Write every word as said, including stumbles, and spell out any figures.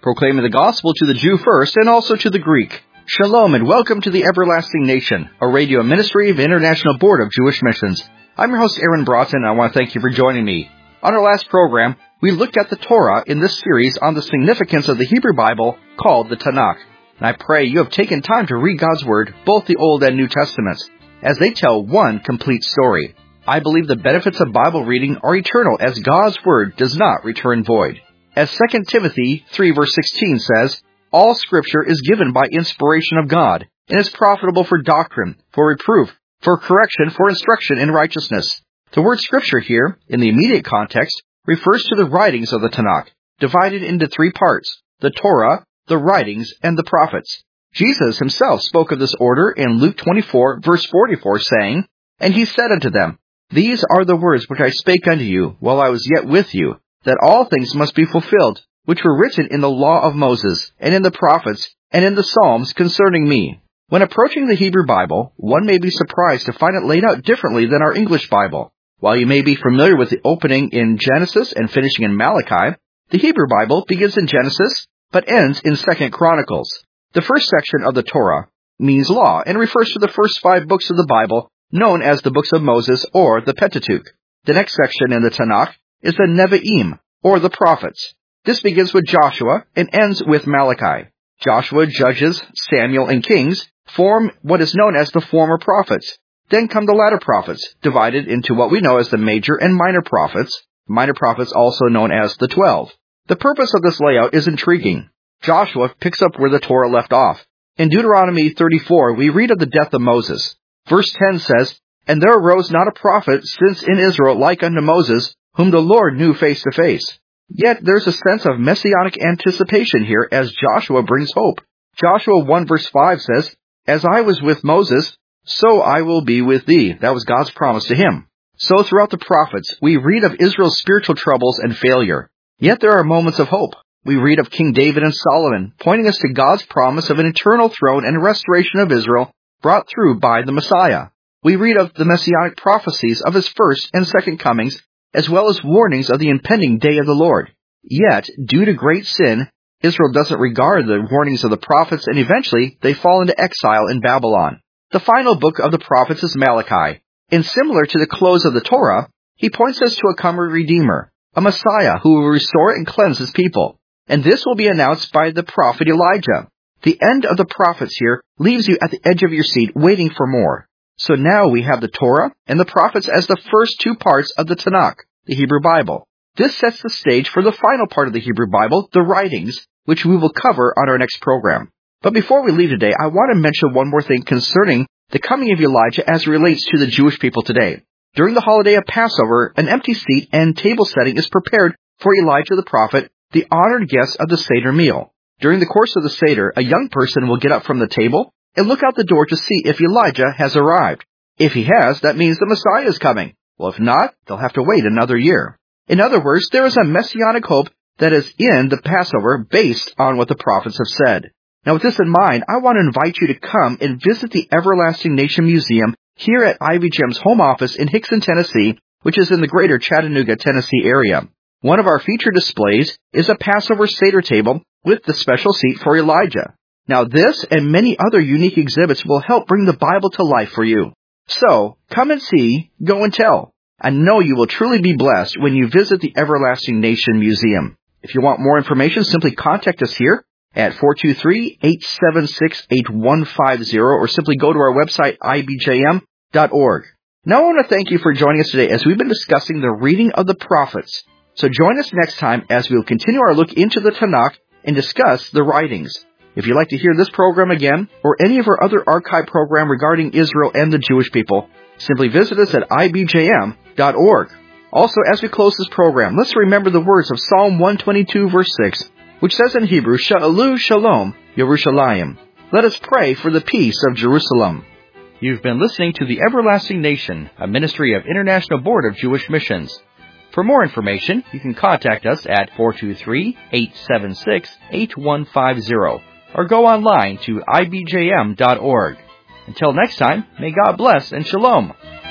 proclaiming the gospel to the Jew first and also to the Greek. Shalom and welcome to the Everlasting Nation, a radio ministry of International Board of Jewish Missions. I'm your host, Aaron Broughton, and I want to thank you for joining me. On our last program, we looked at the Torah in this series on the significance of the Hebrew Bible called the Tanakh. And I pray you have taken time to read God's Word, both the Old and New Testaments, as they tell one complete story. I believe the benefits of Bible reading are eternal, as God's Word does not return void. As Second Timothy three verse sixteen says, all Scripture is given by inspiration of God, and is profitable for doctrine, for reproof, for correction, for instruction in righteousness. The word Scripture here, in the immediate context, refers to the writings of the Tanakh, divided into three parts, the Torah, the writings, and the prophets. Jesus himself spoke of this order in Luke twenty-four verse forty-four, saying, And he said unto them, These are the words which I spake unto you while I was yet with you, that all things must be fulfilled, which were written in the law of Moses, and in the prophets, and in the Psalms concerning me. When approaching the Hebrew Bible, one may be surprised to find it laid out differently than our English Bible. While you may be familiar with the opening in Genesis and finishing in Malachi, the Hebrew Bible begins in Genesis, but ends in Second Chronicles. The first section of the Torah means law, and refers to the first five books of the Bible, known as the books of Moses, or the Pentateuch. The next section in the Tanakh is the Nevi'im, or the prophets. This begins with Joshua and ends with Malachi. Joshua, Judges, Samuel, and Kings form what is known as the former prophets. Then come the latter prophets, divided into what we know as the major and minor prophets, minor prophets also known as the twelve. The purpose of this layout is intriguing. Joshua picks up where the Torah left off. In Deuteronomy thirty-four, we read of the death of Moses. Verse ten says, And there arose not a prophet since in Israel like unto Moses, whom the Lord knew face to face. Yet there's a sense of messianic anticipation here as Joshua brings hope. Joshua one verse five says, As I was with Moses, so I will be with thee. That was God's promise to him. So throughout the prophets, we read of Israel's spiritual troubles and failure. Yet there are moments of hope. We read of King David and Solomon, pointing us to God's promise of an eternal throne and restoration of Israel brought through by the Messiah. We read of the messianic prophecies of his first and second comings, as well as warnings of the impending day of the Lord. Yet, due to great sin, Israel doesn't regard the warnings of the prophets, and eventually they fall into exile in Babylon. The final book of the prophets is Malachi, and similar to the close of the Torah, he points us to a coming Redeemer, a Messiah who will restore and cleanse his people. And this will be announced by the prophet Elijah. The end of the prophets here leaves you at the edge of your seat waiting for more. So now we have the Torah and the prophets as the first two parts of the Tanakh, the Hebrew Bible. This sets the stage for the final part of the Hebrew Bible, the writings, which we will cover on our next program. But before we leave today, I want to mention one more thing concerning the coming of Elijah as it relates to the Jewish people today. During the holiday of Passover, an empty seat and table setting is prepared for Elijah the prophet, the honored guest of the Seder meal. During the course of the Seder, a young person will get up from the table and look out the door to see if Elijah has arrived. If he has, that means the Messiah is coming. Well, if not, they'll have to wait another year. In other words, there is a messianic hope that is in the Passover based on what the prophets have said. Now, with this in mind, I want to invite you to come and visit the Everlasting Nation Museum here at I B J M's home office in Hickson, Tennessee, which is in the greater Chattanooga, Tennessee area. One of our featured displays is a Passover Seder table with the special seat for Elijah. Now, this and many other unique exhibits will help bring the Bible to life for you. So, come and see, go and tell. I know you will truly be blessed when you visit the Everlasting Nation Museum. If you want more information, simply contact us here at four two three, eight seven six, eight one five zero or simply go to our website, I B J M dot org. Now, I want to thank you for joining us today as we've been discussing the reading of the prophets. So join us next time as we will continue our look into the Tanakh and discuss the writings. If you'd like to hear this program again, or any of our other archive program regarding Israel and the Jewish people, simply visit us at I B J M dot org. Also, as we close this program, let's remember the words of Psalm one twenty-two, verse six, which says in Hebrew, Sha'alu Shalom Yerushalayim. Let us pray for the peace of Jerusalem. You've been listening to the Everlasting Nation, a ministry of International Board of Jewish Missions. For more information, you can contact us at four two three, eight seven six, eight one five zero or go online to I B J M dot org. Until next time, may God bless and shalom.